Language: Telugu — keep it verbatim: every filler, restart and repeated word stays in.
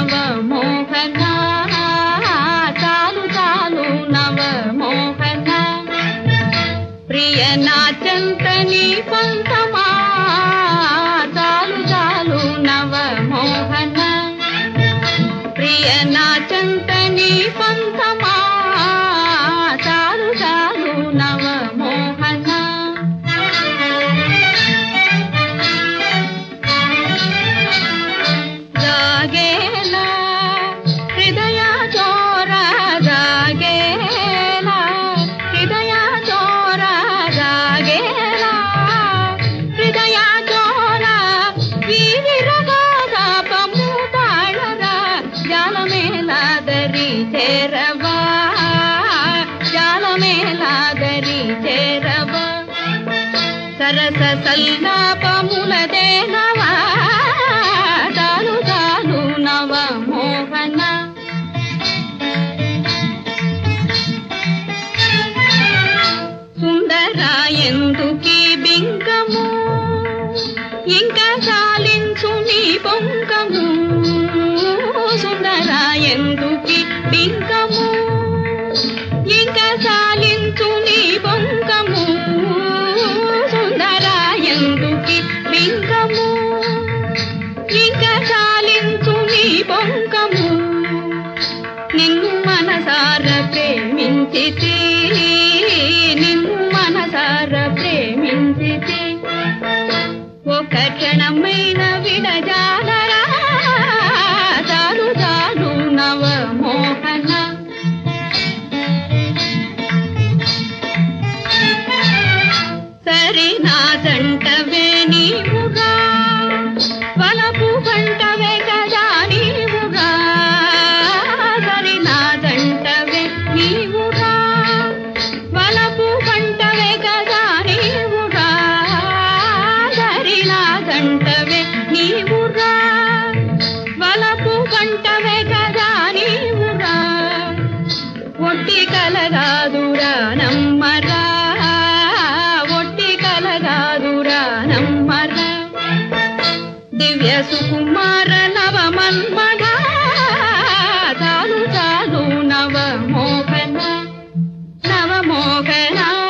నవ మోహన చాలు చాలు నవ మోహన ప్రియ నాచంత నీ పంతమా చాలు చాలు నవ మోహన ప్రియ నాచంత నీ పంతమా చాలు చాలు నవ మోహన జాగేలా హృదయ చోర జాగేలా హృదయ చోర జాగేలా హృదయ చోర వీరగాద పముతాళర జాలమేలాదరి చేరవా జాలమేలాదరి చేరవా సరస సల్లాపముల దేనవా చాలు చాలు నవ మోహన సుందరా ఎందుకీ బింకము ఇంకా చాలించు నీ పొంకము సుందరా ఎందుకీ బింకము ఇంకా చాలించు నీ పొంకము సుందరా ఎందుకీ బింకము ఇంకా చాలించు నీ పొంకము నిన్ను మనసార ప్రేమించితి నిన్ను మనసార ప్రేమించితి ఒక క్షణమైన విడజాలరా చాలు చాలు నవ మోహన సరి నా జంటవే నీవుగా వలపు గంటవే కదా నీవుగా సరి నా జంటవే నీవుగా వలపు గంటవే కదా నీవుగా సరి నా జంటవే నీవుగా వలపు గంటవే కదా నీవుగా ఒట్టి కలగాదురా నమ్మరా ఒట్టి కలగాదురా నమ్మరా దివ్య సుకుమార నవ మన్మథ చాలు చాలు నవ మోహన నవ మోహన